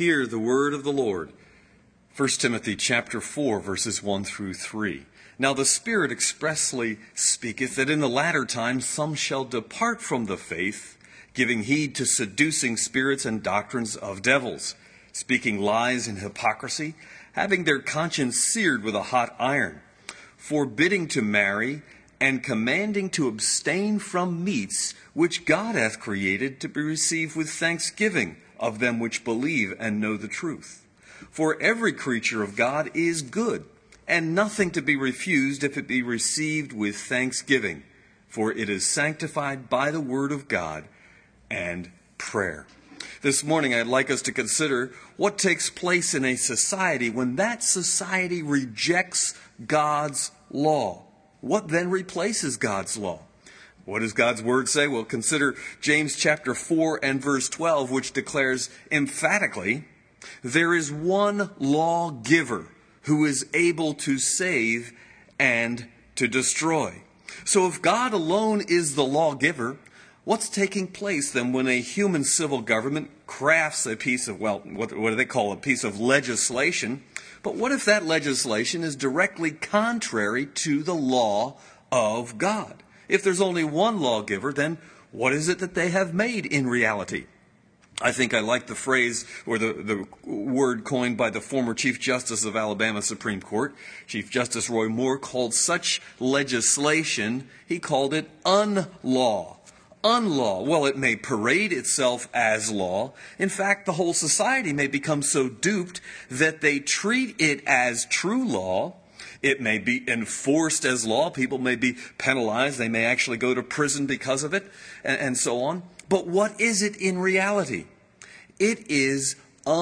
Hear the word of the Lord. 1 Timothy chapter 4, verses 1 through 3. Now the Spirit expressly speaketh that in the latter times some shall depart from the faith, giving heed to seducing spirits and doctrines of devils, speaking lies and hypocrisy, having their conscience seared with a hot iron, forbidding to marry, and commanding to abstain from meats which God hath created to be received with thanksgiving of them which believe and know the truth. For every creature of God is good, and nothing to be refused if it be received with thanksgiving, for it is sanctified by the word of God and prayer. This morning I'd like us to consider what takes place in a society when that society rejects God's law. What then replaces God's law? What does God's word say? Well, consider James chapter 4 and verse 12, which declares emphatically, there is one lawgiver who is able to save and to destroy. So if God alone is the lawgiver, what's taking place then when a human civil government crafts a piece of, what do they call a piece of legislation? But what if that legislation is directly contrary to the law of God? If there's only one lawgiver, then what is it that they have made in reality? I think I like the phrase or the word coined by the former Chief Justice of Alabama Supreme Court, Chief Justice Roy Moore, called such legislation, he called it unlaw. Unlaw. Well, it may parade itself as law. In fact, the whole society may become so duped that they treat it as true law. It may be enforced as law. People may be penalized. They may actually go to prison because of it, and so on. But what is it in reality? It is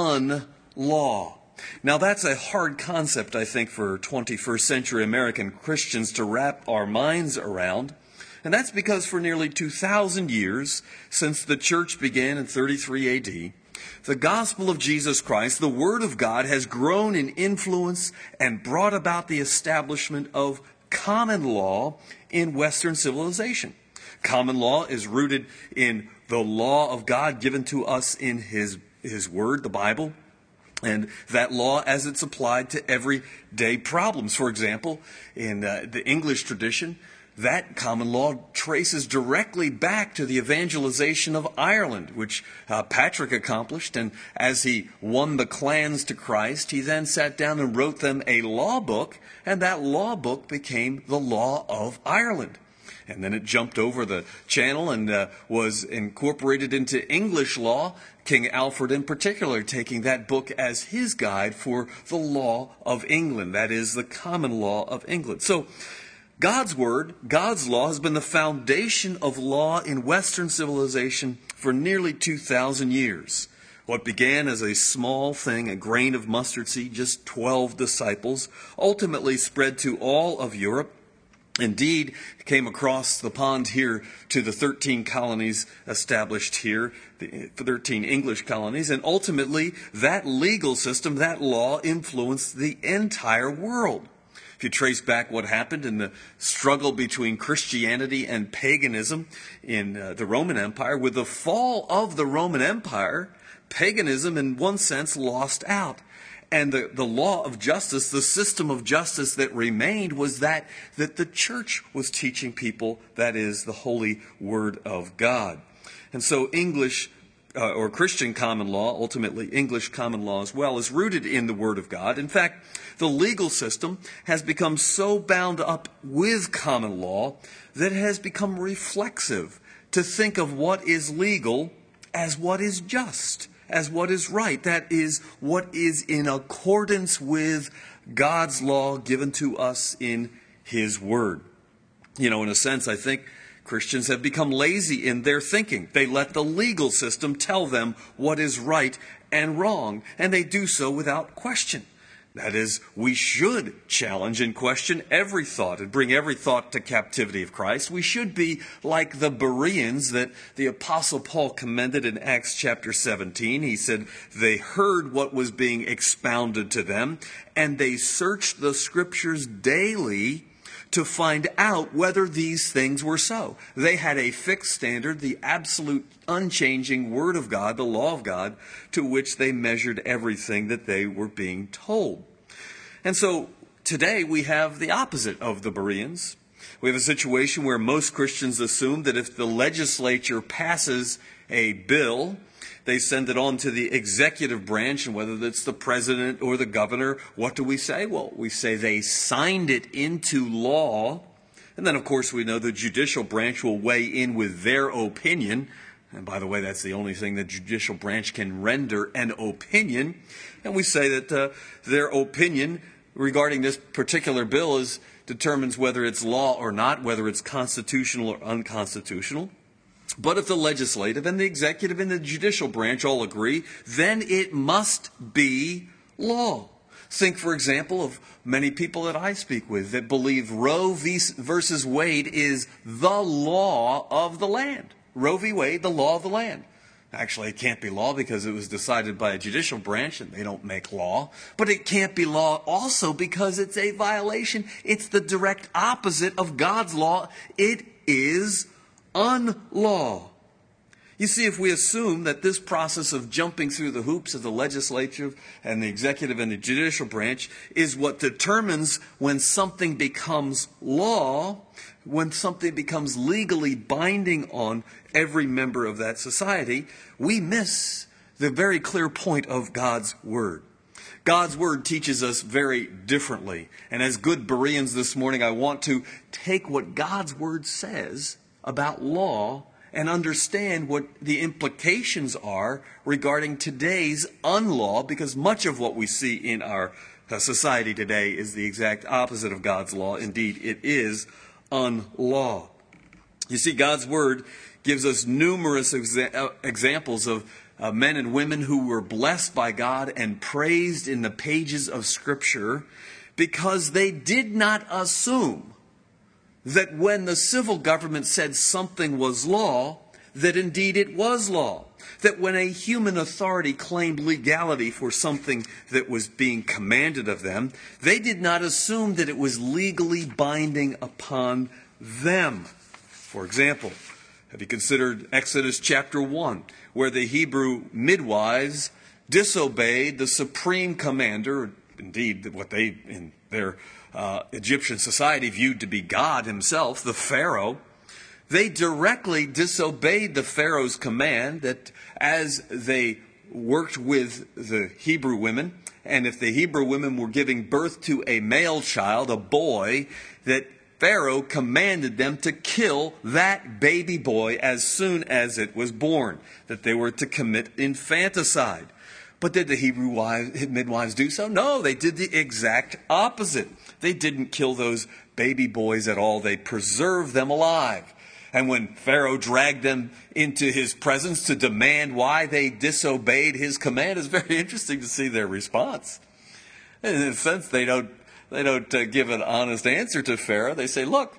unlaw. Now, that's a hard concept, I think, for 21st century American Christians to wrap our minds around. And that's because for nearly 2,000 years, since the church began in 33 AD, the gospel of Jesus Christ, the Word of God, has grown in influence and brought about the establishment of common law in Western civilization. Common law is rooted in the law of God given to us in His Word, the Bible, and that law as it's applied to everyday problems. For example, in the English tradition, that common law traces directly back to the evangelization of Ireland, which Patrick accomplished. And as he won the clans to Christ, he then sat down and wrote them a law book, and that law book became the Law of Ireland. And then it jumped over the channel and was incorporated into English law, King Alfred in particular taking that book as his guide for the law of England, that is, the common law of England. So, God's word, God's law, has been the foundation of law in Western civilization for nearly 2,000 years. What began as a small thing, a grain of mustard seed, just 12 disciples, ultimately spread to all of Europe. Indeed, came across the pond here to the 13 colonies established here, the 13 English colonies, and ultimately that legal system, that law, influenced the entire world. If you trace back what happened in the struggle between Christianity and paganism in the Roman Empire, with the fall of the Roman Empire, paganism in one sense lost out. And the law of justice, the system of justice that remained was that the church was teaching people, that is, the holy word of God. And so English or Christian common law, ultimately English common law as well, is rooted in the Word of God. In fact, the legal system has become so bound up with common law that it has become reflexive to think of what is legal as what is just, as what is right. That is what is in accordance with God's law given to us in His Word. You know, in a sense, I think Christians have become lazy in their thinking. They let the legal system tell them what is right and wrong, and they do so without question. That is, we should challenge and question every thought and bring every thought to captivity of Christ. We should be like the Bereans that the Apostle Paul commended in Acts chapter 17. He said they heard what was being expounded to them, and they searched the Scriptures daily to find out whether these things were so. They had a fixed standard, the absolute unchanging Word of God, the law of God, to which they measured everything that they were being told. And so today we have the opposite of the Bereans. We have a situation where most Christians assume that if the legislature passes a bill, they send it on to the executive branch, and whether it's the president or the governor, what do we say? Well, we say they signed it into law. And then, of course, we know the judicial branch will weigh in with their opinion. And by the way, that's the only thing the judicial branch can render, an opinion. And we say that their opinion regarding this particular bill determines whether it's law or not, whether it's constitutional or unconstitutional. But if the legislative and the executive and the judicial branch all agree, then it must be law. Think, for example, of many people that I speak with that believe Roe versus Wade is the law of the land. Roe v. Wade, the law of the land. Actually, it can't be law because it was decided by a judicial branch and they don't make law. But it can't be law also because it's a violation. It's the direct opposite of God's law. It is unlaw. You see, if we assume that this process of jumping through the hoops of the legislature and the executive and the judicial branch is what determines when something becomes law, when something becomes legally binding on every member of that society, we miss the very clear point of God's Word. God's Word teaches us very differently. And as good Bereans this morning, I want to take what God's Word says about law and understand what the implications are regarding today's unlaw, because much of what we see in our society today is the exact opposite of God's law. Indeed, it is unlaw. You see, God's Word gives us numerous examples of men and women who were blessed by God and praised in the pages of Scripture because they did not assume that when the civil government said something was law, that indeed it was law. That when a human authority claimed legality for something that was being commanded of them, they did not assume that it was legally binding upon them. For example, have you considered Exodus chapter 1, where the Hebrew midwives disobeyed the supreme commander, indeed what they in their Egyptian society viewed to be God himself, the Pharaoh. They directly disobeyed the Pharaoh's command that as they worked with the Hebrew women, and if the Hebrew women were giving birth to a male child, a boy, that Pharaoh commanded them to kill that baby boy as soon as it was born, that they were to commit infanticide. But did the Hebrew midwives do so? No, they did the exact opposite. They didn't kill those baby boys at all. They preserved them alive. And when Pharaoh dragged them into his presence to demand why they disobeyed his command, it's very interesting to see their response. And in a sense, they don't give an honest answer to Pharaoh. They say, look,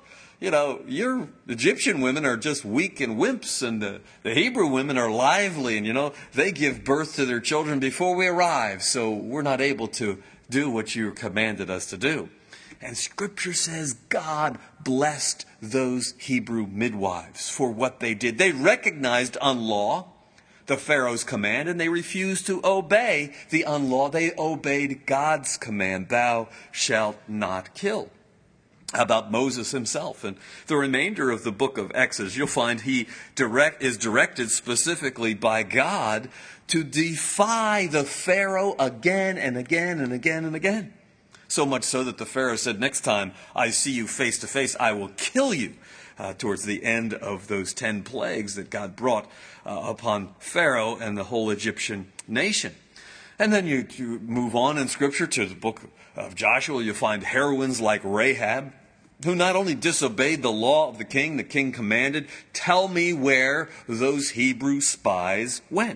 your Egyptian women are just weak and wimps, and the Hebrew women are lively, and, they give birth to their children before we arrive, so we're not able to do what you commanded us to do. And Scripture says God blessed those Hebrew midwives for what they did. They recognized unlaw, the Pharaoh's command, and they refused to obey the unlaw. They obeyed God's command, thou shalt not kill. How about Moses himself? And the remainder of the book of Exodus, you'll find he is directed specifically by God to defy the Pharaoh again and again and again and again. So much so that the Pharaoh said, next time I see you face to face, I will kill you. Towards the end of those 10 plagues that God brought upon Pharaoh and the whole Egyptian nation. And then you move on in Scripture to the book of Joshua. You'll find heroines like Rahab, who not only disobeyed the law of the king commanded, tell me where those Hebrew spies went.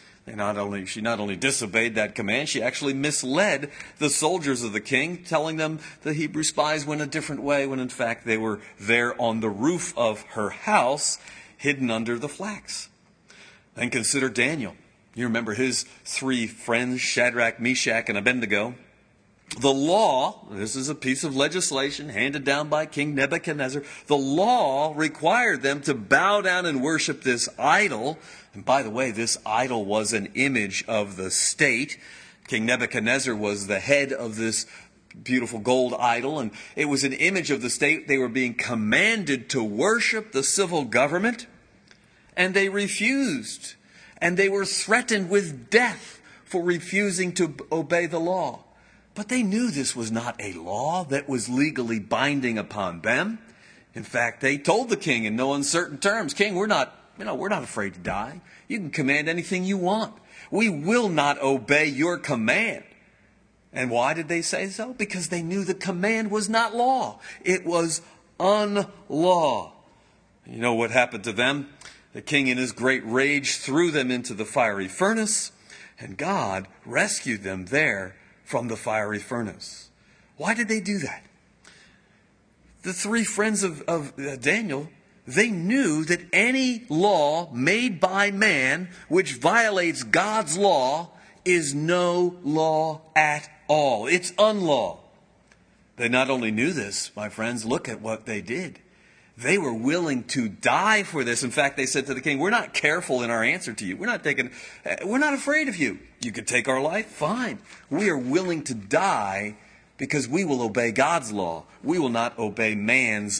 And she not only disobeyed that command, she actually misled the soldiers of the king, telling them the Hebrew spies went a different way, when in fact they were there on the roof of her house, hidden under the flax. Then consider Daniel. You remember his 3 friends, Shadrach, Meshach, and Abednego. The law, this is a piece of legislation handed down by King Nebuchadnezzar. The law required them to bow down and worship this idol. And by the way, this idol was an image of the state. King Nebuchadnezzar was the head of this beautiful gold idol, and it was an image of the state. They were being commanded to worship the civil government, and they refused. And they were threatened with death for refusing to obey the law. But they knew this was not a law that was legally binding upon them. In fact, they told the king in no uncertain terms, "King, we're not afraid to die. You can command anything you want. We will not obey your command." And why did they say so? Because they knew the command was not law. It was unlaw. You know what happened to them? The king in his great rage threw them into the fiery furnace, and God rescued them there from the fiery furnace. Why did they do that? The three friends of Daniel, they knew that any law made by man which violates God's law is no law at all. It's unlaw. They not only knew this, my friends, look at what they did. They were willing to die for this. In fact, they said to the king, "We're not careful in our answer to you. We're not afraid of you. You could take our life, fine. We are willing to die because we will obey God's law. We will not obey man's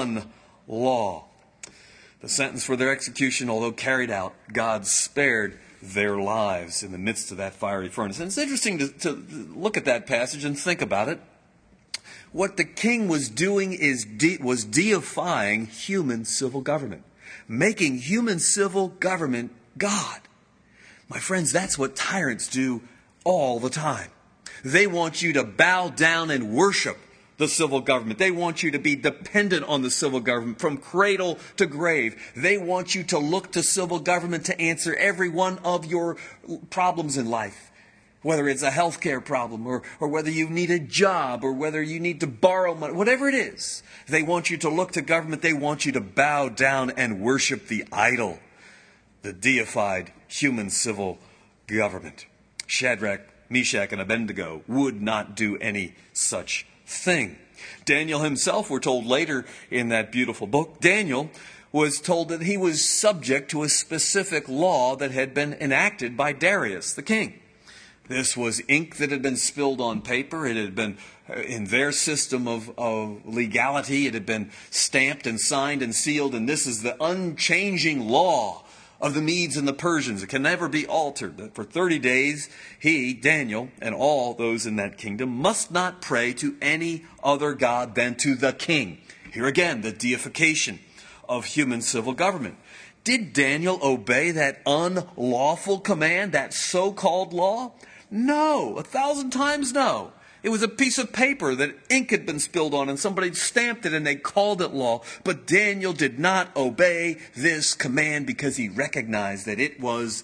unlaw." The sentence for their execution, although carried out, God spared their lives in the midst of that fiery furnace. And it's interesting to look at that passage and think about it. What the king was doing was deifying human civil government, making human civil government God. My friends, that's what tyrants do all the time. They want you to bow down and worship the civil government. They want you to be dependent on the civil government from cradle to grave. They want you to look to civil government to answer every one of your problems in life. Whether it's a healthcare problem or whether you need a job or whether you need to borrow money, whatever it is, they want you to look to government. They want you to bow down and worship the idol, the deified human civil government. Shadrach, Meshach, and Abednego would not do any such thing. Daniel himself, we're told later in that beautiful book, Daniel was told that he was subject to a specific law that had been enacted by Darius, the king. This was ink that had been spilled on paper. It had been in their system of legality. It had been stamped and signed and sealed. And this is the unchanging law of the Medes and the Persians. It can never be altered. That for 30 days, he, Daniel, and all those in that kingdom must not pray to any other god than to the king. Here again, the deification of human civil government. Did Daniel obey that unlawful command, that so-called law? No, 1,000 times no. It was a piece of paper that ink had been spilled on and somebody stamped it and they called it law. But Daniel did not obey this command because he recognized that it was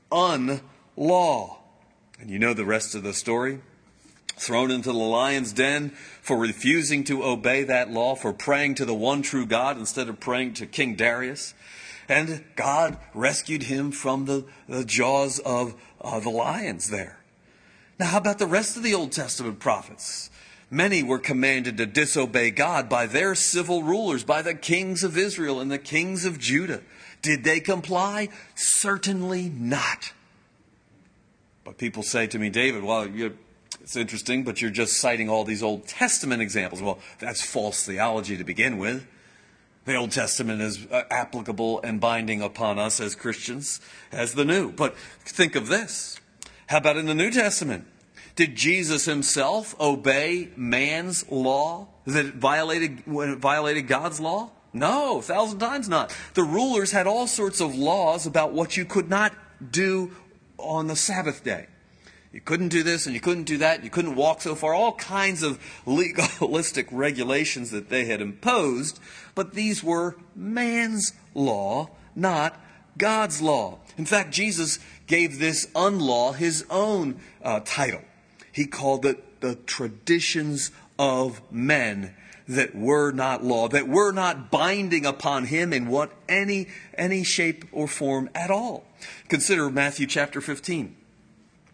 unlaw. And you know the rest of the story? Thrown into the lion's den for refusing to obey that law, for praying to the one true God instead of praying to King Darius. And God rescued him from the jaws of the lions there. Now, how about the rest of the Old Testament prophets? Many were commanded to disobey God by their civil rulers, by the kings of Israel and the kings of Judah. Did they comply? Certainly not. But people say to me, "David, well, it's interesting, but you're just citing all these Old Testament examples." Well, that's false theology to begin with. The Old Testament is applicable and binding upon us as Christians as the New. But think of this. How about in the New Testament? Did Jesus himself obey man's law that violated God's law? No, 1,000 times not. The rulers had all sorts of laws about what you could not do on the Sabbath day. You couldn't do this and you couldn't do that. You couldn't walk so far. All kinds of legalistic regulations that they had imposed. But these were man's law, not God's law. In fact, Jesus gave this unlaw his own title. He called it the traditions of men that were not law, that were not binding upon him in what any shape or form at all. Consider Matthew chapter 15.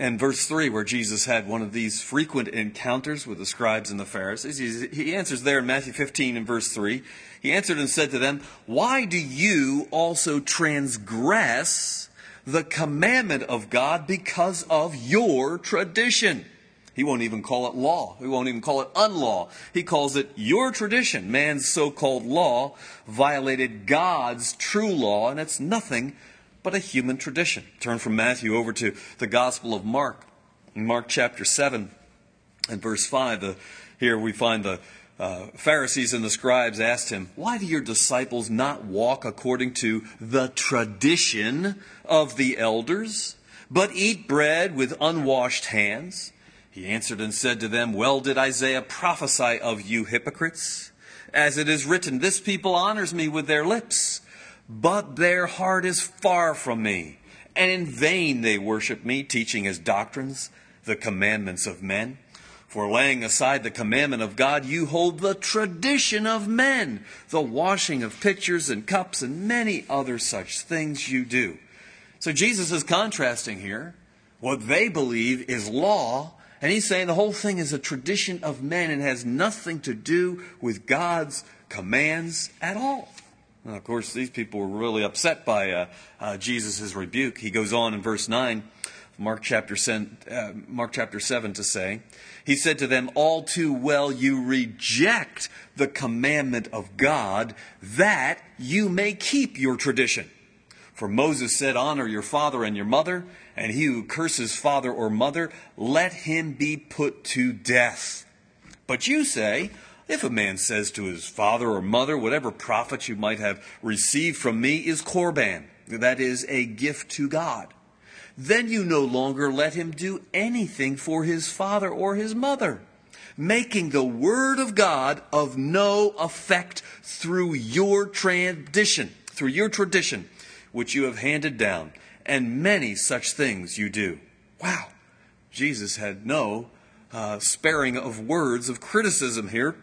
And verse 3, where Jesus had one of these frequent encounters with the scribes and the Pharisees, he answers there in Matthew 15 and verse 3, he answered and said to them, "Why do you also transgress the commandment of God because of your tradition?" He won't even call it law. He won't even call it unlaw. He calls it your tradition. Man's so-called law violated God's true law, and it's nothing but a human tradition. Turn from Matthew over to the Gospel of Mark. In Mark chapter 7 and verse 5, here we find the Pharisees and the scribes asked him, "Why do your disciples not walk according to the tradition of the elders, but eat bread with unwashed hands?" He answered and said to them, "Well did Isaiah prophesy of you hypocrites, as it is written, 'This people honors me with their lips, but their heart is far from me, and in vain they worship me, teaching as doctrines the commandments of men. For laying aside the commandment of God, you hold the tradition of men, the washing of pitchers and cups, and many other such things you do.'" So Jesus is contrasting here what they believe is law, and he's saying the whole thing is a tradition of men and has nothing to do with God's commands at all. Now, of course, these people were really upset by Jesus' rebuke. He goes on in verse 9, Mark chapter 7 to say, he said to them, "All too well you reject the commandment of God, that you may keep your tradition. For Moses said, 'Honor your father and your mother,' and he who curses father or mother, let him be put to death. But you say, if a man says to his father or mother, 'Whatever profit you might have received from me is korban,' that is a gift to God, then you no longer let him do anything for his father or his mother, making the word of God of no effect through your tradition, which you have handed down, and many such things you do." Wow. Jesus had no sparing of words of criticism here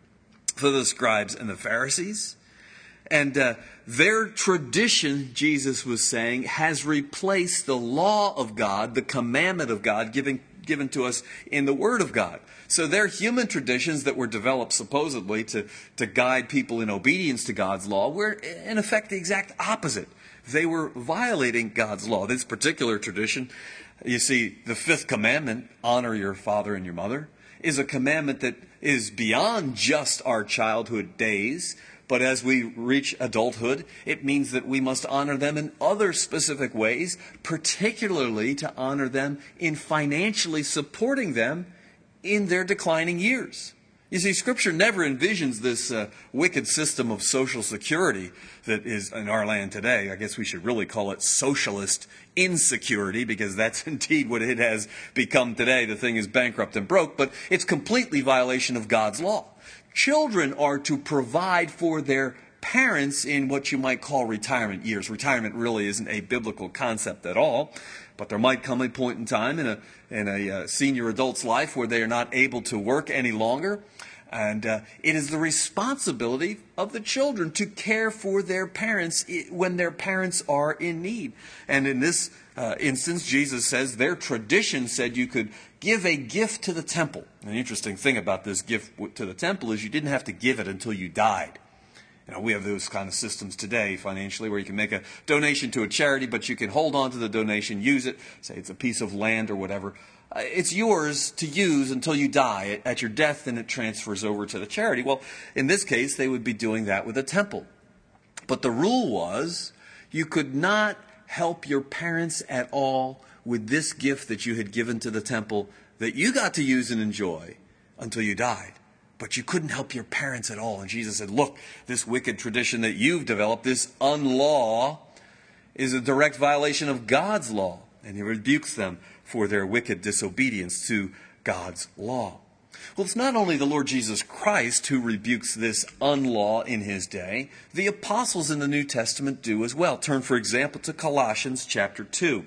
for the scribes and the Pharisees. And their tradition, Jesus was saying, has replaced the law of God, the commandment of God given to us in the Word of God. So their human traditions that were developed supposedly to guide people in obedience to God's law were in effect the exact opposite. They were violating God's law. This particular tradition, you see, the fifth commandment, honor your father and your mother, is a commandment that is beyond just our childhood days. But as we reach adulthood, it means that we must honor them in other specific ways, particularly to honor them in financially supporting them in their declining years. You see, Scripture never envisions this wicked system of social security that is in our land today. I guess we should really call it socialist insecurity, because that's indeed what it has become today. The thing is bankrupt and broke, but it's completely violation of God's law. Children are to provide for their parents in what you might call retirement years. Retirement really isn't a biblical concept at all, but there might come a point in time in a senior adult's life where they are not able to work any longer. And it is the responsibility of the children to care for their parents when their parents are in need. And in this instance, Jesus says their tradition said you could give a gift to the temple. And the interesting thing about this gift to the temple is you didn't have to give it until you died. You know, we have those kind of systems today financially where you can make a donation to a charity, but you can hold on to the donation, use it, say it's a piece of land or whatever. It's yours to use until you die. At your death, then it transfers over to the charity. Well, in this case, they would be doing that with a temple. But the rule was you could not help your parents at all with this gift that you had given to the temple that you got to use and enjoy until you died. But you couldn't help your parents at all. And Jesus said, look, this wicked tradition that you've developed, this unlaw, is a direct violation of God's law. And he rebukes them for their wicked disobedience to God's law. Well, it's not only the Lord Jesus Christ who rebukes this unlaw in his day. The apostles in the New Testament do as well. Turn, for example, to Colossians chapter 2.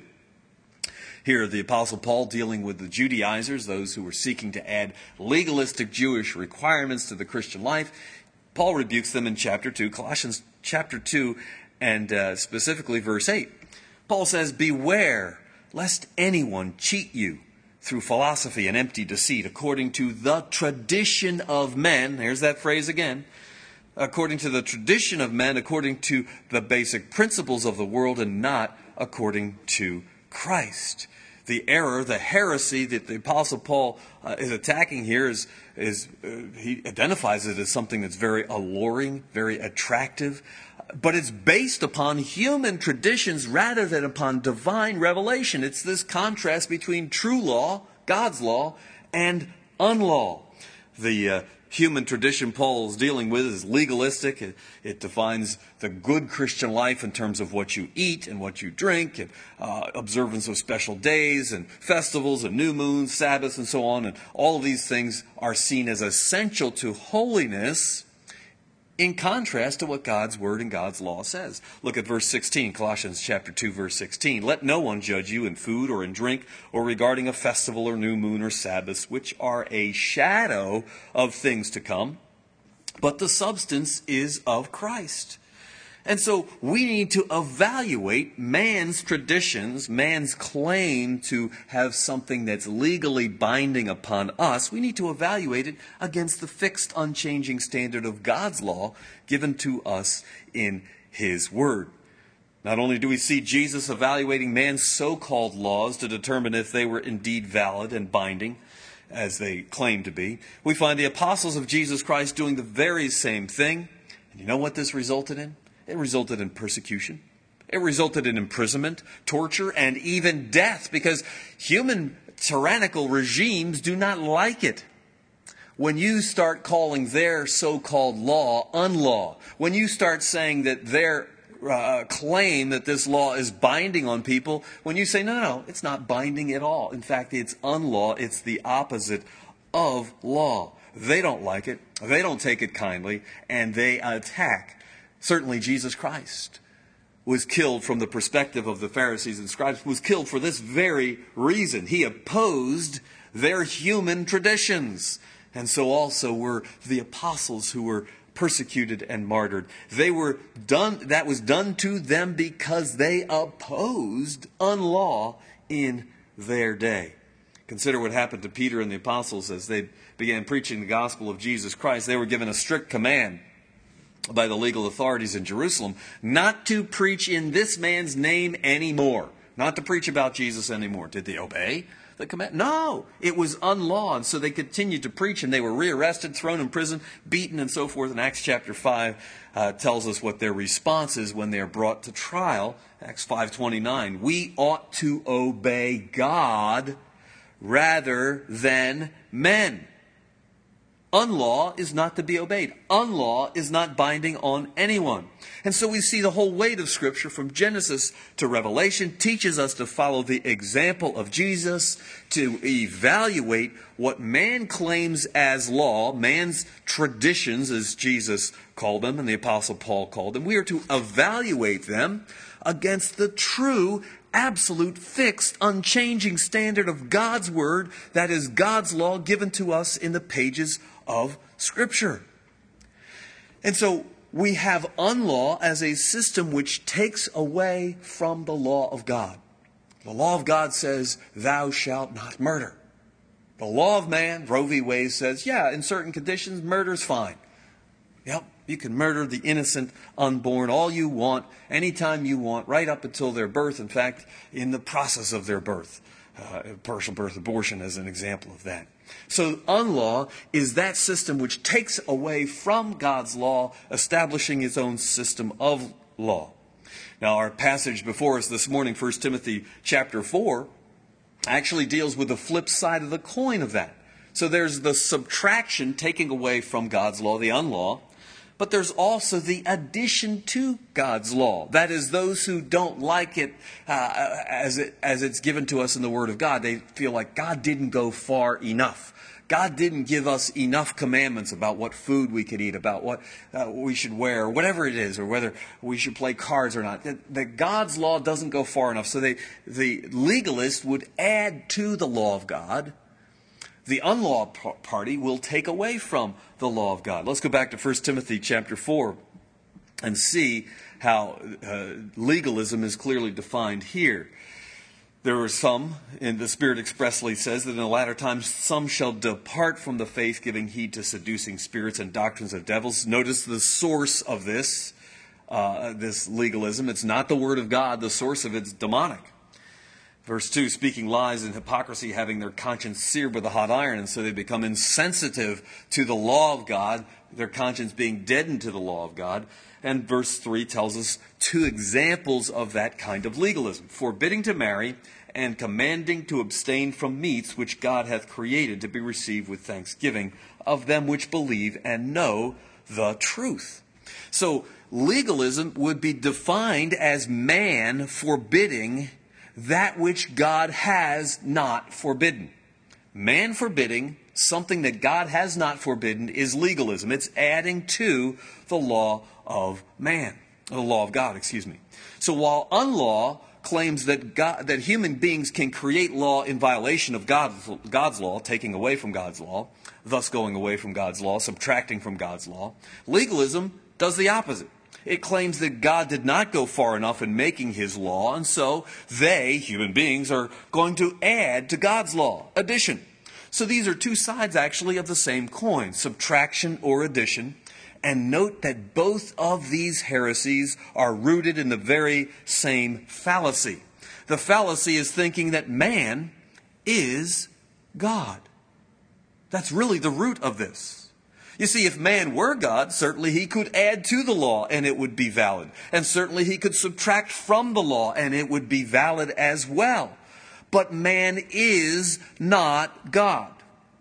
Here, the Apostle Paul dealing with the Judaizers, those who were seeking to add legalistic Jewish requirements to the Christian life. Paul rebukes them in chapter 2, Colossians chapter 2, and specifically verse 8. Paul says, "Beware lest anyone cheat you through philosophy and empty deceit, according to the tradition of men. There's that phrase again. According to the tradition of men, according to the basic principles of the world, and not according to Christ. The error, the heresy that the Apostle Paul is attacking here is he identifies it as something that's very alluring, very attractive, but it's based upon human traditions rather than upon divine revelation. It's this contrast between true law, God's law, and unlaw. The human tradition Paul is dealing with is legalistic. It defines the good Christian life in terms of what you eat and what you drink, and observance of special days and festivals and new moons, Sabbaths, and so on. And all of these things are seen as essential to holiness, in contrast to what God's Word and God's law says. Look at verse 16, Colossians chapter 2, verse 16. Let no one judge you in food or in drink or regarding a festival or new moon or Sabbaths, which are a shadow of things to come, but the substance is of Christ. And so we need to evaluate man's traditions, man's claim to have something that's legally binding upon us. We need to evaluate it against the fixed, unchanging standard of God's law given to us in His Word. Not only do we see Jesus evaluating man's so-called laws to determine if they were indeed valid and binding, as they claim to be, we find the apostles of Jesus Christ doing the very same thing. And you know what this resulted in? It resulted in persecution. It resulted in imprisonment, torture, and even death, because human tyrannical regimes do not like it when you start calling their so-called law unlaw, when you start saying that their claim that this law is binding on people, when you say, no, it's not binding at all. In fact, it's unlaw. It's the opposite of law. They don't like it. They don't take it kindly, and they attack. Certainly Jesus Christ was killed from the perspective of the Pharisees and scribes, was killed for this very reason. He opposed their human traditions. And so also were the apostles who were persecuted and martyred. That was done to them because they opposed unlaw in their day. Consider what happened to Peter and the apostles as they began preaching the gospel of Jesus Christ. They were given a strict command by the legal authorities in Jerusalem not to preach in this man's name anymore. Not to preach about Jesus anymore. Did they obey the command? No, it was unlaw. And so they continued to preach, and they were rearrested, thrown in prison, beaten, and so forth. And Acts chapter 5 tells us what their response is when they are brought to trial. Acts 5:29. We ought to obey God rather than men. Unlaw is not to be obeyed. Unlaw is not binding on anyone. And so we see the whole weight of Scripture from Genesis to Revelation teaches us to follow the example of Jesus, to evaluate what man claims as law, man's traditions, as Jesus called them and the Apostle Paul called them. We are to evaluate them against the true, absolute, fixed, unchanging standard of God's Word, that is God's law given to us in the pages of Scripture. And so we have unlaw as a system which takes away from the law of God. The law of God says, thou shalt not murder. The law of man, Roe v. Wade, says, yeah, in certain conditions, murder's fine. Yep, you can murder the innocent unborn all you want, anytime you want, right up until their birth. In fact, in the process of their birth. Partial birth abortion as an example of that. So unlaw is that system which takes away from God's law, establishing its own system of law. Now our passage before us this morning, 1 Timothy chapter 4, actually deals with the flip side of the coin of that. So there's the subtraction, taking away from God's law, the unlaw. But there's also the addition to God's law. That is, those who don't like it as it's given to us in the Word of God. They feel like God didn't go far enough. God didn't give us enough commandments about what food we could eat, about what we should wear, or whatever it is, or whether we should play cards or not. That God's law doesn't go far enough. So the legalist would add to the law of God. The unlaw party will take away from the law of God. Let's go back to 1 Timothy chapter 4 and see how legalism is clearly defined here. There were some, and the Spirit expressly says that in the latter times some shall depart from the faith, giving heed to seducing spirits and doctrines of devils. Notice the source of this legalism. It's not the Word of God. The source of it's demonic. Verse 2, speaking lies and hypocrisy, having their conscience seared with a hot iron, and so they become insensitive to the law of God, their conscience being deadened to the law of God. And verse 3 tells us two examples of that kind of legalism: forbidding to marry and commanding to abstain from meats which God hath created to be received with thanksgiving of them which believe and know the truth. So legalism would be defined as man forbidding that which God has not forbidden. Man forbidding something that God has not forbidden is legalism. It's adding to the law of man, the law of God, So while unlaw claims that human beings can create law in violation of God's law, taking away from God's law, thus going away from God's law, subtracting from God's law, legalism does the opposite. It claims that God did not go far enough in making his law, and so they, human beings, are going to add to God's law, addition. So these are two sides, actually, of the same coin, subtraction or addition. And note that both of these heresies are rooted in the very same fallacy. The fallacy is thinking that man is God. That's really the root of this. You see, if man were God, certainly he could add to the law and it would be valid. And certainly he could subtract from the law and it would be valid as well. But man is not God.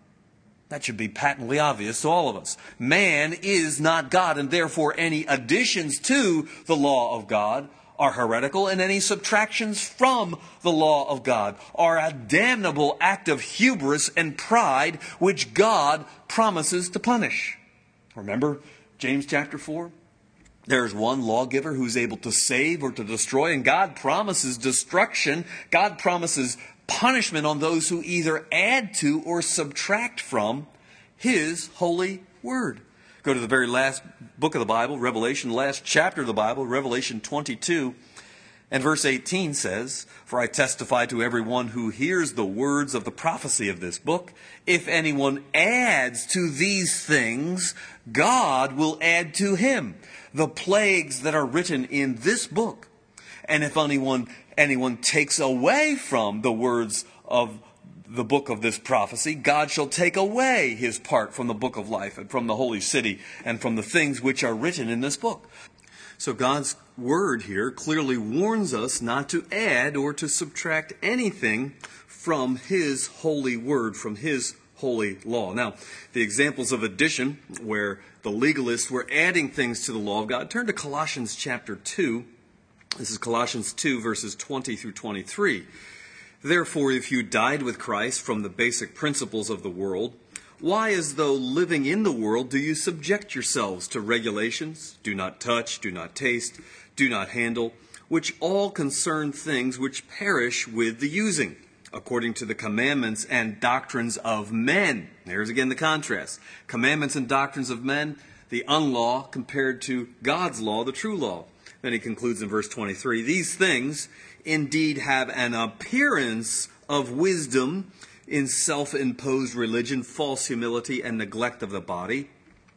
That should be patently obvious to all of us. Man is not God, and therefore any additions to the law of God are heretical, and any subtractions from the law of God are a damnable act of hubris and pride which God promises to punish. Remember James chapter 4? There's one lawgiver who's able to save or to destroy, and God promises destruction. God promises punishment on those who either add to or subtract from his holy word. Go to the very last book of the Bible, Revelation, last chapter of the Bible, Revelation 22, and verse 18 says, "For I testify to everyone who hears the words of the prophecy of this book, if anyone adds to these things, God will add to him the plagues that are written in this book. And if anyone takes away from the words of the book of this prophecy, God shall take away his part from the book of life and from the holy city and from the things which are written in this book." So God's word here clearly warns us not to add or to subtract anything from his holy word, from his holy law. Now, the examples of addition where the legalists were adding things to the law of God, turn to Colossians chapter 2. This is Colossians 2, verses 20 through 23. "Therefore, if you died with Christ from the basic principles of the world, why, as though living in the world, do you subject yourselves to regulations? Do not touch, do not taste, do not handle, which all concern things which perish with the using, according to the commandments and doctrines of men." There's again the contrast. Commandments and doctrines of men, the unlaw compared to God's law, the true law. Then he concludes in verse 23, "These things indeed have an appearance of wisdom in self-imposed religion, false humility, and neglect of the body,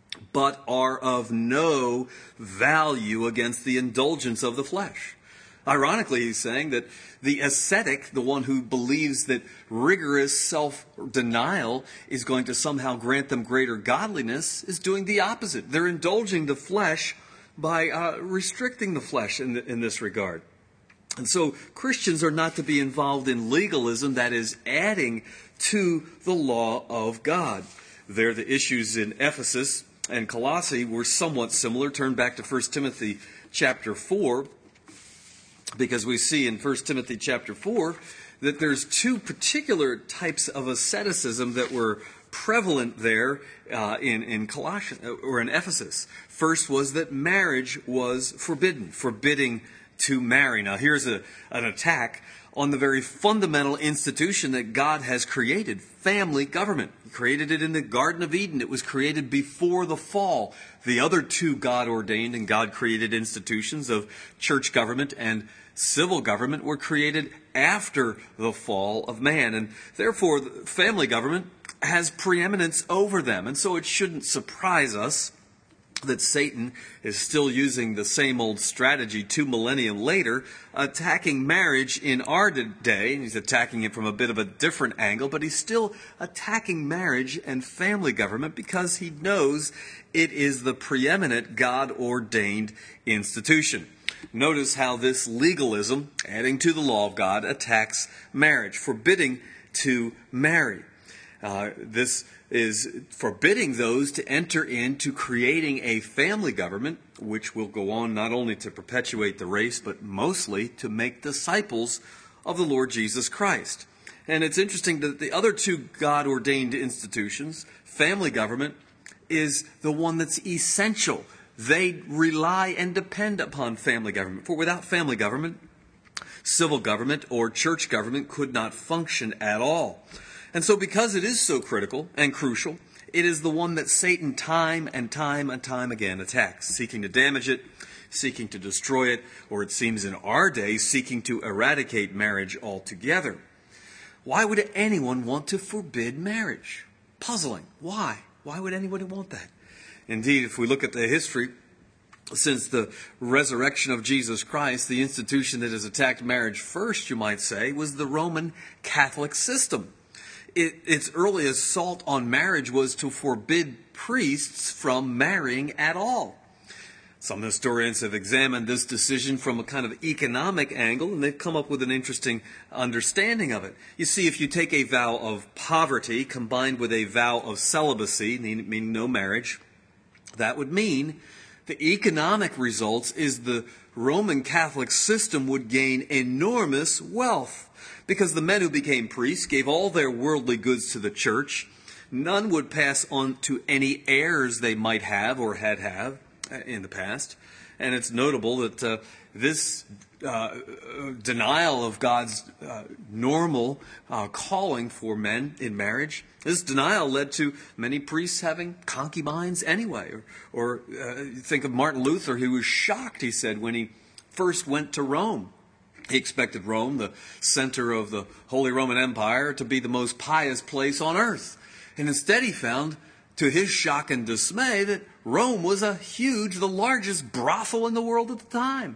but are of no value against the indulgence of the flesh." Ironically, he's saying that the ascetic, the one who believes that rigorous self-denial is going to somehow grant them greater godliness, is doing the opposite. They're indulging the flesh by restricting the flesh in this regard. And so Christians are not to be involved in legalism, that is, adding to the law of God. There, the issues in Ephesus and Colossae were somewhat similar. Turn back to 1 Timothy chapter 4, because we see in 1 Timothy chapter 4 that there's two particular types of asceticism that were prevalent there in Colossians or in Ephesus. First was that marriage was forbidding to marry. Now here's an attack on the very fundamental institution that God has created, family government. He created it in the Garden of Eden. It was created before the fall. The other two God-ordained and God-created institutions of church government and civil government were created after the fall of man. And therefore, family government has preeminence over them. And so it shouldn't surprise us that Satan is still using the same old strategy 2 millennia later, attacking marriage in our day. He's attacking it from a bit of a different angle, but he's still attacking marriage and family government because he knows it is the preeminent God-ordained institution. Notice how this legalism, adding to the law of God, attacks marriage, forbidding to marry. This is forbidding those to enter into creating a family government, which will go on not only to perpetuate the race, but mostly to make disciples of the Lord Jesus Christ. And it's interesting that the other two God-ordained institutions, family government, is the one that's essential. They rely and depend upon family government. For without family government, civil government or church government could not function at all. And so because it is so critical and crucial, it is the one that Satan time and time again attacks, seeking to damage it, seeking to destroy it, or it seems in our day, seeking to eradicate marriage altogether. Why would anyone want to forbid marriage? Puzzling. Why? Why would anybody want that? Indeed, if we look at the history, since the resurrection of Jesus Christ, the institution that has attacked marriage first, you might say, was the Roman Catholic system. Its early assault on marriage was to forbid priests from marrying at all. Some historians have examined this decision from a kind of economic angle, and they've come up with an interesting understanding of it. You see, if you take a vow of poverty combined with a vow of celibacy, meaning no marriage, that would mean the economic results is the Roman Catholic system would gain enormous wealth. Because the men who became priests gave all their worldly goods to the church, none would pass on to any heirs they might have or had in the past. And it's notable that this denial of God's normal calling for men in marriage, this denial led to many priests having concubines anyway. Or think of Martin Luther, who was shocked, he said, when he first went to Rome. He expected Rome, the center of the Holy Roman Empire, to be the most pious place on earth. And instead he found, to his shock and dismay, that Rome was the largest brothel in the world at the time.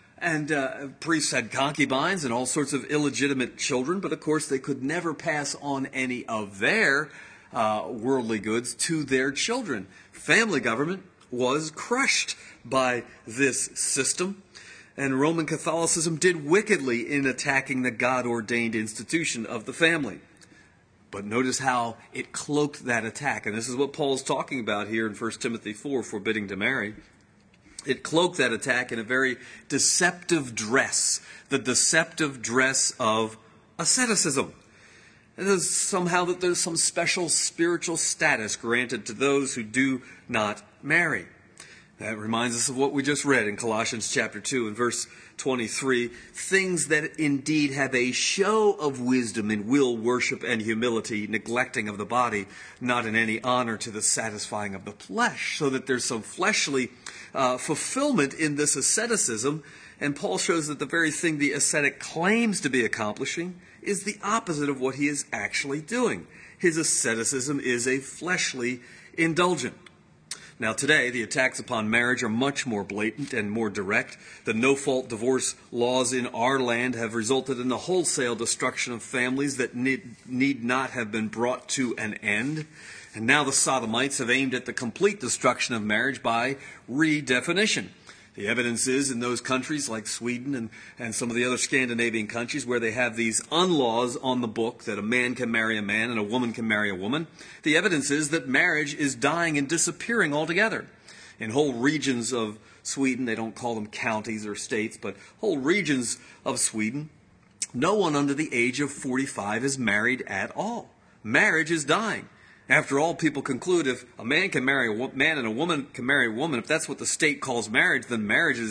And priests had concubines and all sorts of illegitimate children, but of course they could never pass on any of their worldly goods to their children. Family government was crushed by this system. And Roman Catholicism did wickedly in attacking the God-ordained institution of the family. But notice how it cloaked that attack. And this is what Paul's talking about here in 1 Timothy 4, forbidding to marry. It cloaked that attack in a very deceptive dress. The deceptive dress of asceticism. It is somehow that there's some special spiritual status granted to those who do not marry. That reminds us of what we just read in Colossians chapter 2 and verse 23. Things that indeed have a show of wisdom in will, worship, and humility, neglecting of the body, not in any honor to the satisfying of the flesh. So that there's some fleshly fulfillment in this asceticism. And Paul shows that the very thing the ascetic claims to be accomplishing is the opposite of what he is actually doing. His asceticism is a fleshly indulgence. Now today, the attacks upon marriage are much more blatant and more direct. The no-fault divorce laws in our land have resulted in the wholesale destruction of families that need not have been brought to an end. And now the sodomites have aimed at the complete destruction of marriage by redefinition. The evidence is in those countries like Sweden and some of the other Scandinavian countries where they have these unlaws on the book that a man can marry a man and a woman can marry a woman. The evidence is that marriage is dying and disappearing altogether. In whole regions of Sweden, they don't call them counties or states, but whole regions of Sweden, no one under the age of 45 is married at all. Marriage is dying. After all, people conclude if a man can marry a man and a woman can marry a woman, if that's what the state calls marriage, then marriage is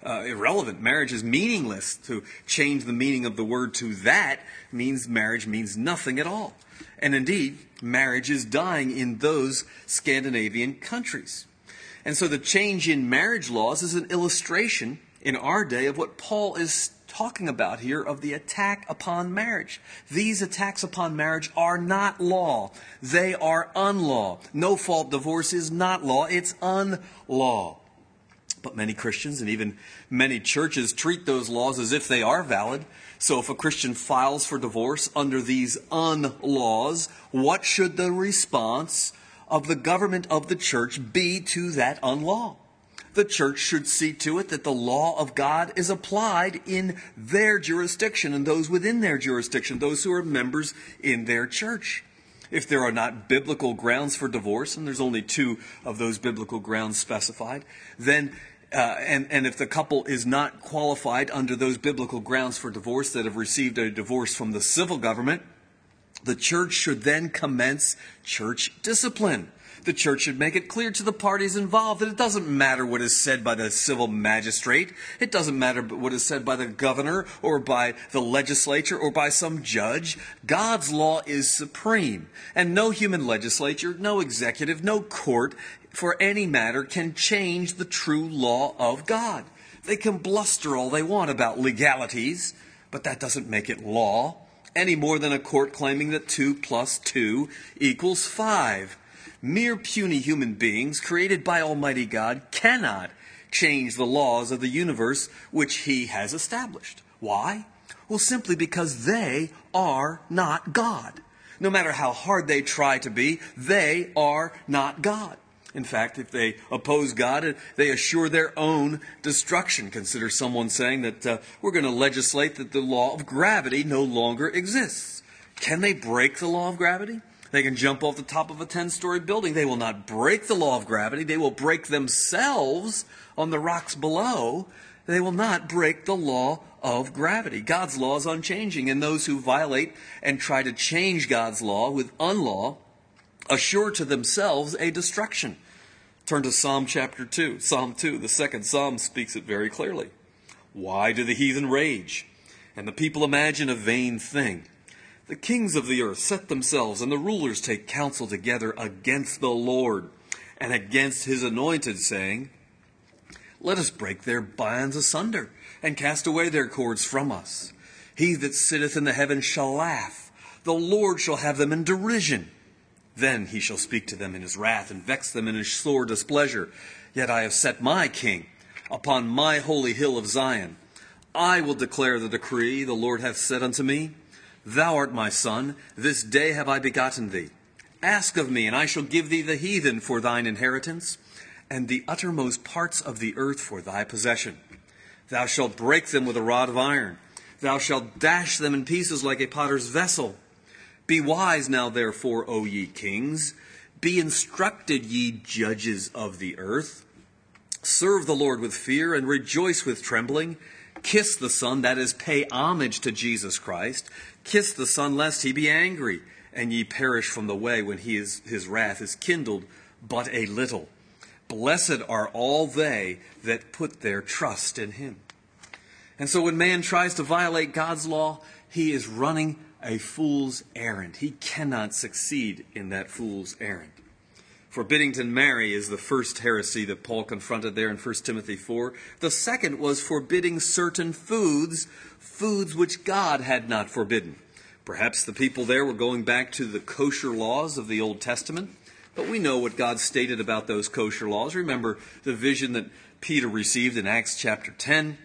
irrelevant. Marriage is meaningless. To change the meaning of the word to that means marriage means nothing at all. And indeed, marriage is dying in those Scandinavian countries. And so the change in marriage laws is an illustration in our day of what Paul is talking about here, of the attack upon marriage. These attacks upon marriage are not law. They are unlaw. No-fault divorce is not law. It's unlaw. But many Christians and even many churches treat those laws as if they are valid. So if a Christian files for divorce under these unlaws, what should the response of the government of the church be to that unlaw? The church should see to it that the law of God is applied in their jurisdiction and those within their jurisdiction, those who are members in their church. If there are not biblical grounds for divorce, and there's only 2 of those biblical grounds specified, then and if the couple is not qualified under those biblical grounds for divorce that have received a divorce from the civil government, the church should then commence church discipline. The church should make it clear to the parties involved that it doesn't matter what is said by the civil magistrate. It doesn't matter what is said by the governor or by the legislature or by some judge. God's law is supreme. And no human legislature, no executive, no court for any matter can change the true law of God. They can bluster all they want about legalities, but that doesn't make it law, any more than a court claiming that 2 + 2 = 5. Mere puny human beings created by Almighty God cannot change the laws of the universe which He has established. Why? Well, simply because they are not God. No matter how hard they try to be, they are not God. In fact, if they oppose God, they assure their own destruction. Consider someone saying that we're going to legislate that the law of gravity no longer exists. Can they break the law of gravity? They can jump off the top of a 10-story building. They will not break the law of gravity. They will break themselves on the rocks below. They will not break the law of gravity. God's law is unchanging, and those who violate and try to change God's law with unlaw assure to themselves a destruction. Turn to Psalm chapter 2. Psalm 2, the second psalm, speaks it very clearly. Why do the heathen rage, and the people imagine a vain thing? The kings of the earth set themselves, and the rulers take counsel together against the Lord and against His anointed, saying, Let us break their bands asunder, and cast away their cords from us. He that sitteth in the heavens shall laugh. The Lord shall have them in derision. Then He shall speak to them in His wrath, and vex them in His sore displeasure. Yet I have set my king upon my holy hill of Zion. I will declare the decree the Lord hath said unto me, Thou art my son, this day have I begotten thee. Ask of me, and I shall give thee the heathen for thine inheritance, and the uttermost parts of the earth for thy possession. Thou shalt break them with a rod of iron. Thou shalt dash them in pieces like a potter's vessel. Be wise now, therefore, O ye kings. Be instructed, ye judges of the earth. Serve the Lord with fear, and rejoice with trembling. Kiss the Son, that is, pay homage to Jesus Christ. Kiss the Son, lest He be angry, and ye perish from the way when His wrath is kindled but a little. Blessed are all they that put their trust in Him. And so when man tries to violate God's law, he is running a fool's errand. He cannot succeed in that fool's errand. Forbidding to marry is the first heresy that Paul confronted there in 1 Timothy 4. The second was forbidding certain foods which God had not forbidden. Perhaps the people there were going back to the kosher laws of the Old Testament, but we know what God stated about those kosher laws. Remember the vision that Peter received in Acts chapter 10.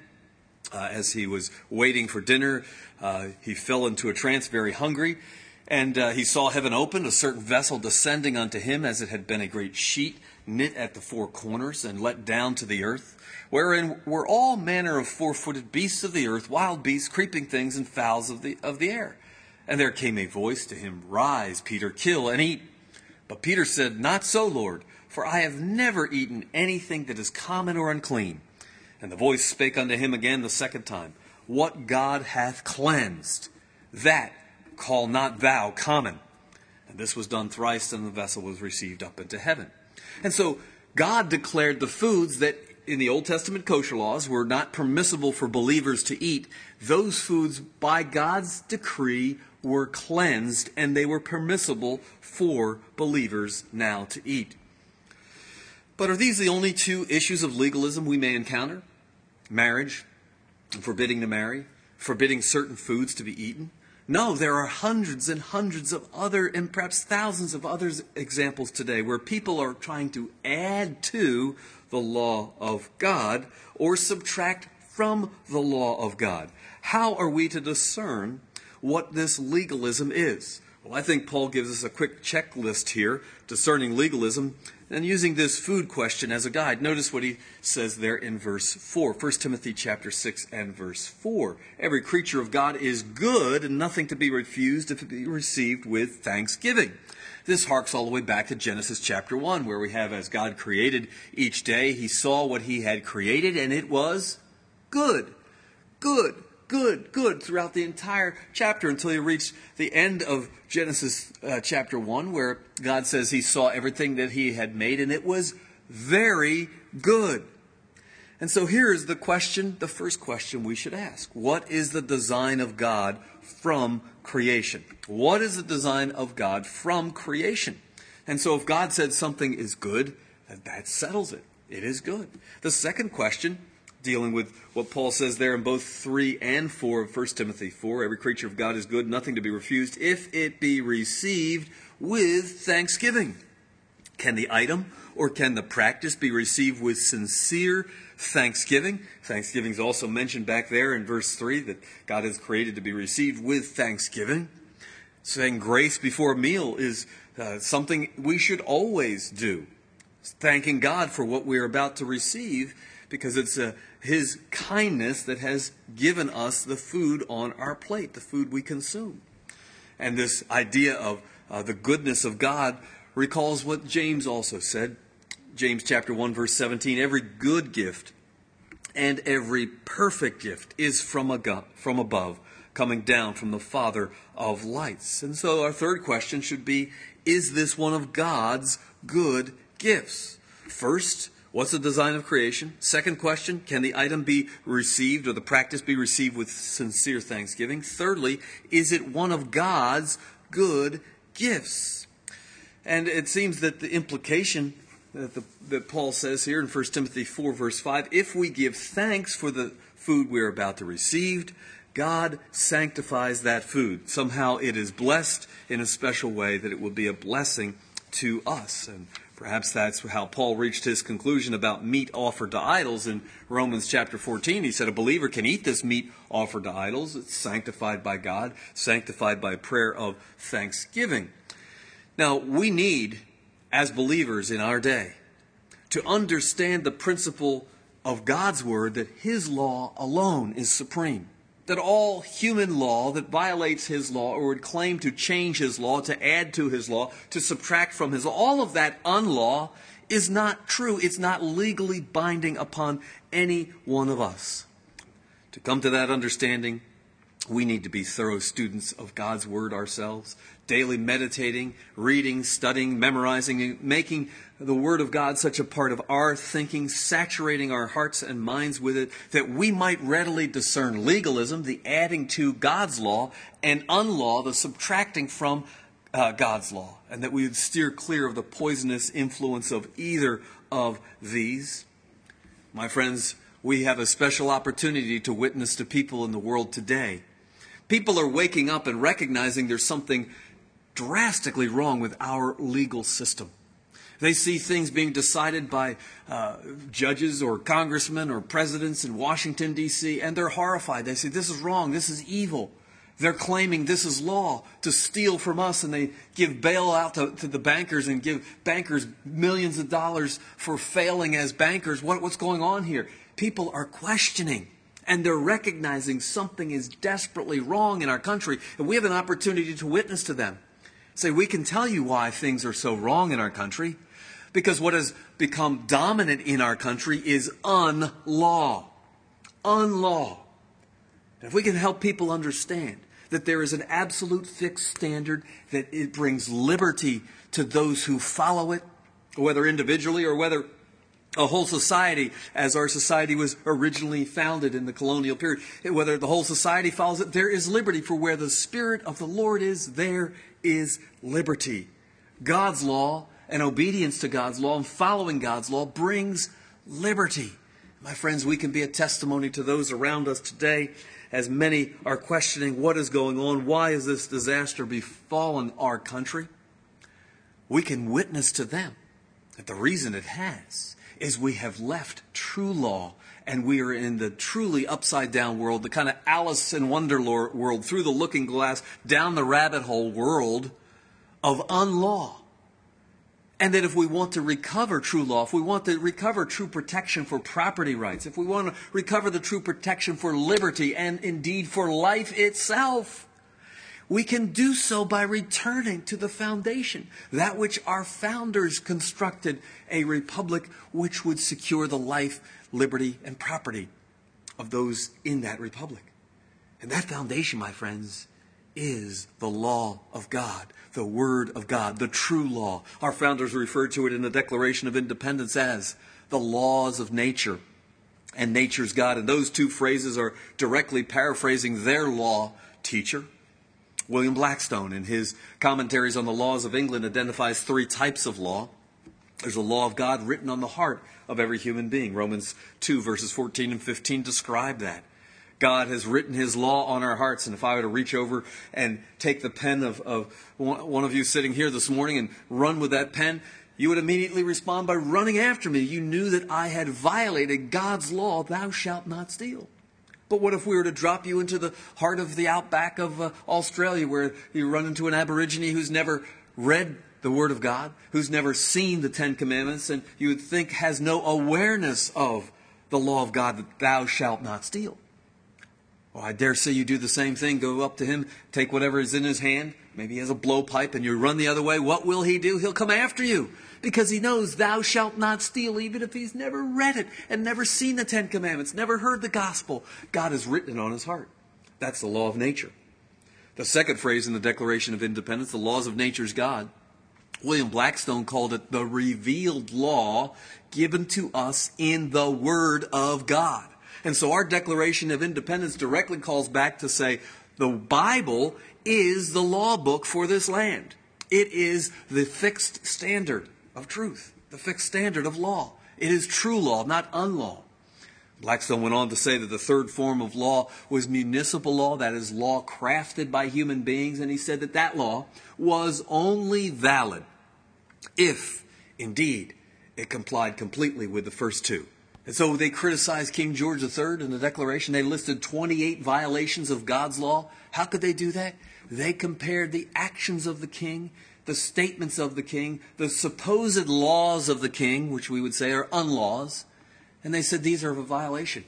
As he was waiting for dinner, he fell into a trance, very hungry. And he saw heaven open, a certain vessel descending unto him as it had been a great sheet knit at the 4 corners and let down to the earth, wherein were all manner of 4-footed beasts of the earth, wild beasts, creeping things, and fowls of the air. And there came a voice to him, Rise, Peter, kill and eat. But Peter said, Not so, Lord, for I have never eaten anything that is common or unclean. And the voice spake unto him again the second time, What God hath cleansed, that call not thou common. And this was done thrice, and the vessel was received up into heaven. And so God declared the foods that in the Old Testament kosher laws were not permissible for believers to eat, those foods by God's decree were cleansed and they were permissible for believers now to eat. But are these the only two issues of legalism we may encounter? Marriage, forbidding to marry, forbidding certain foods to be eaten? No, there are hundreds and hundreds of other, and perhaps thousands of other examples today where people are trying to add to the law of God or subtract from the law of God. How are we to discern what this legalism is? Well, I think Paul gives us a quick checklist here discerning legalism and using this food question as a guide. Notice what he says there in verse 4. 1 Timothy chapter 6 and verse 4. Every creature of God is good and nothing to be refused if it be received with thanksgiving. This harks all the way back to Genesis chapter 1, where we have, as God created each day, he saw what he had created and it was good. Good. Good, good, throughout the entire chapter until you reach the end of Genesis chapter 1, where God says he saw everything that he had made, and it was very good. And so here is the question, the first question we should ask. What is the design of God from creation? What is the design of God from creation? And so if God said something is good, that settles it. It is good. The second question, dealing with what Paul says there in both 3 and 4 of 1 Timothy 4. Every creature of God is good, nothing to be refused, if it be received with thanksgiving. Can the item or can the practice be received with sincere thanksgiving? Thanksgiving is also mentioned back there in verse 3, that God has created to be received with thanksgiving. Saying grace before a meal is something we should always do. Thanking God for what we're about to receive, because it's his kindness that has given us the food on our plate, the food we consume. And this idea of the goodness of God recalls what James also said. James chapter 1 verse 17, every good gift and every perfect gift is from above, coming down from the Father of lights. And so our third question should be, is this one of God's good gifts? First, what's the design of creation? Second question, can the item be received or the practice be received with sincere thanksgiving? Thirdly, is it one of God's good gifts? And it seems that the implication that Paul says here in 1 Timothy 4 verse 5, if we give thanks for the food we're about to receive, God sanctifies that food. Somehow it is blessed in a special way that it will be a blessing to us. And perhaps that's how Paul reached his conclusion about meat offered to idols in Romans chapter 14. He said a believer can eat this meat offered to idols. It's sanctified by God, sanctified by prayer of thanksgiving. Now, we need, as believers in our day, to understand the principle of God's word that his law alone is supreme. That all human law that violates his law or would claim to change his law, to add to his law, to subtract from his law, all of that unlaw is not true. It's not legally binding upon any one of us. To come to that understanding, we need to be thorough students of God's word ourselves, daily meditating, reading, studying, memorizing, and making the word of God such a part of our thinking, saturating our hearts and minds with it, that we might readily discern legalism, the adding to God's law, and unlaw, the subtracting from God's law, and that we would steer clear of the poisonous influence of either of these. My friends, we have a special opportunity to witness to people in the world today. People are waking up and recognizing there's something drastically wrong with our legal system. They see things being decided by judges or congressmen or presidents in Washington, D.C., and they're horrified. They say, this is wrong, this is evil. They're claiming this is law to steal from us, and they give bailout to the bankers and give bankers millions of dollars for failing as bankers. What's going on here? People are questioning, and they're recognizing something is desperately wrong in our country, and we have an opportunity to witness to them. Say, we can tell you why things are so wrong in our country, because what has become dominant in our country is unlaw. Unlaw. And if we can help people understand that there is an absolute fixed standard, that it brings liberty to those who follow it, whether individually or whether A whole society, as our society was originally founded in the colonial period, whether the whole society follows it, there is liberty. For where the Spirit of the Lord is, there is liberty. God's law and obedience to God's law and following God's law brings liberty. My friends, we can be a testimony to those around us today, as many are questioning what is going on. Why has this disaster befallen our country? We can witness to them that the reason it has is we have left true law and we are in the truly upside down world, the kind of Alice in Wonderland world, through the looking glass, down the rabbit hole world of unlaw. And that if we want to recover true law, if we want to recover true protection for property rights, if we want to recover the true protection for liberty and indeed for life itself, we can do so by returning to the foundation, that which our founders constructed, a republic which would secure the life, liberty, and property of those in that republic. And that foundation, my friends, is the law of God, the Word of God, the true law. Our founders referred to it in the Declaration of Independence as the laws of nature and nature's God. And those two phrases are directly paraphrasing their law teacher. William Blackstone, in his commentaries on the laws of England, identifies three types of law. There's a law of God written on the heart of every human being. Romans 2 verses 14 and 15 describe that. God has written His law on our hearts. And if I were to reach over and take the pen of one of you sitting here this morning and run with that pen, you would immediately respond by running after me. You knew that I had violated God's law, thou shalt not steal. But what if we were to drop you into the heart of the outback of Australia, where you run into an Aborigine who's never read the Word of God, who's never seen the Ten Commandments, and you would think has no awareness of the law of God, that thou shalt not steal? Well, I dare say you do the same thing. Go up to him, take whatever is in his hand. Maybe he has a blowpipe and you run the other way. What will he do? He'll come after you because he knows thou shalt not steal, even if he's never read it and never seen the Ten Commandments, never heard the gospel. God has written it on his heart. That's the law of nature. The second phrase in the Declaration of Independence, the laws of nature's God, William Blackstone called it the revealed law given to us in the Word of God. And so our Declaration of Independence directly calls back to say the Bible is the law book for this land. It is the fixed standard of truth, the fixed standard of law. It is true law, not unlaw. Blackstone went on to say that the third form of law was municipal law, that is, law crafted by human beings. And he said that that law was only valid if, indeed, it complied completely with the first two. And so they criticized King George III in the Declaration. They listed 28 violations of God's law. How could they do that? They compared the actions of the king, the statements of the king, the supposed laws of the king, which we would say are unlaws, and they said these are a violation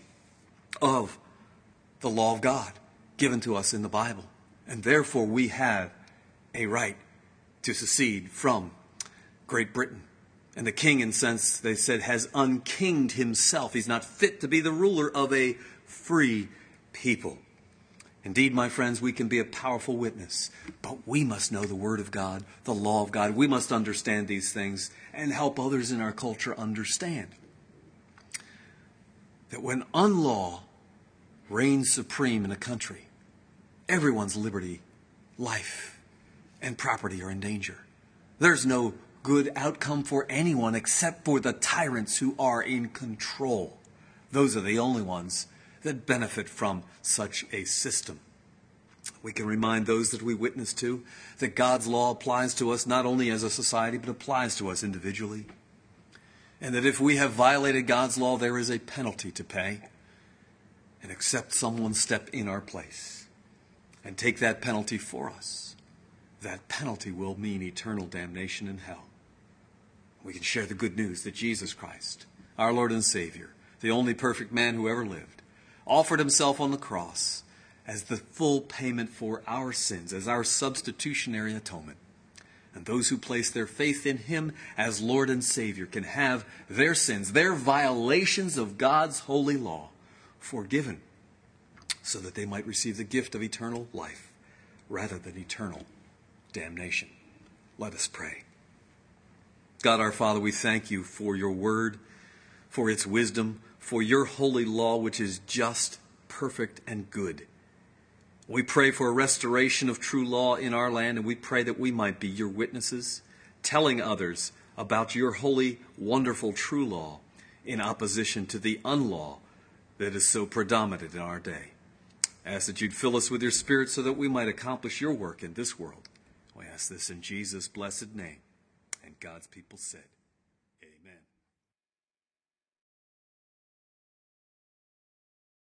of the law of God given to us in the Bible. And therefore we have a right to secede from Great Britain. And the king, in a sense, they said, has unkinged himself. He's not fit to be the ruler of a free people. Indeed, my friends, we can be a powerful witness, but we must know the Word of God, the law of God. We must understand these things and help others in our culture understand that when unlaw reigns supreme in a country, everyone's liberty, life, and property are in danger. There's no good outcome for anyone except for the tyrants who are in control. Those are the only ones that benefit from such a system. We can remind those that we witness to that God's law applies to us not only as a society, but applies to us individually. And that if we have violated God's law, there is a penalty to pay. And except someone step in our place and take that penalty for us, that penalty will mean eternal damnation in hell. We can share the good news that Jesus Christ, our Lord and Savior, the only perfect man who ever lived, offered himself on the cross as the full payment for our sins, as our substitutionary atonement. And those who place their faith in him as Lord and Savior can have their sins, their violations of God's holy law, forgiven, so that they might receive the gift of eternal life rather than eternal damnation. Let us pray. God our Father, we thank you for your word. for its wisdom, for your holy law, which is just, perfect, and good. We pray for a restoration of true law in our land, and we pray that we might be your witnesses, telling others about your holy, wonderful, true law in opposition to the unlaw that is so predominant in our day. I ask that you'd fill us with your Spirit so that we might accomplish your work in this world. We ask this in Jesus' blessed name. And God's people said,